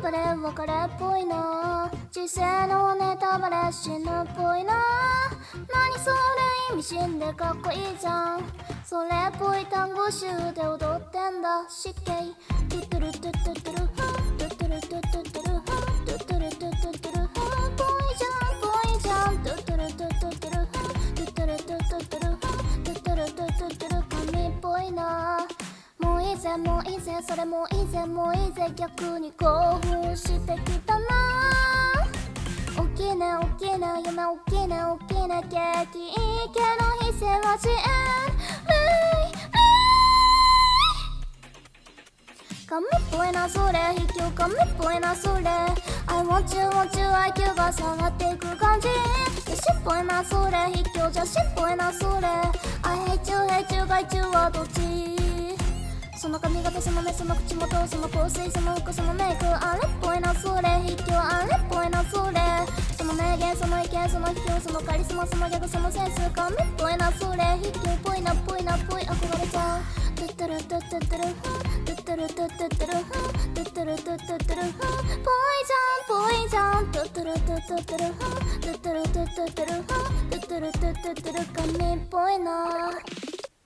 バレ別れっぽいな、人生のネタバレ死ぬっぽいな、何それ意味深でかっこいいじゃん、それっぽい単語集で踊ってんだ湿気、トゥトゥルトゥトゥトゥルトゥトゥルトゥトゥトゥルトゥトゥルトゥトゥトゥルぽいじゃんぽいじゃん、トゥトゥルトゥトゥトゥルトゥトゥルトゥトゥトゥルトゥトゥルトゥトゥトゥル神っぽいな、もういいぜもういいぜそれもういいぜもういいぜ、逆に興奮してきたな、大きな大きな夢大きな大きなケーキ、いいけど非正は遅延神っぽいなそれ、卑怯神っぽいなそれ、 I want you want you IQ が下がっていく感じ、女子っぽいなそれ、卑怯女子っぽいなそれ、 I hate you hate you 害虫はどっち、その髪型その目その口元その香水その服そのメイク、あれっぽいなそれ、卑怯あれっぽいなそれ、その名言その意見その卑怯そのカリスマそのギャグそのセンス、神っぽいなそれ、卑怯っぽいなっぽいなっぽい憧れちゃう、トゥットゥルトゥットゥトゥルトゥットゥルトゥットゥトゥルトゥットゥルトゥットゥトゥルぽいじゃんトゥットゥルトゥットゥトゥルトゥットゥルトゥットゥトゥルトゥットゥルトゥットゥトゥル神っぽいな。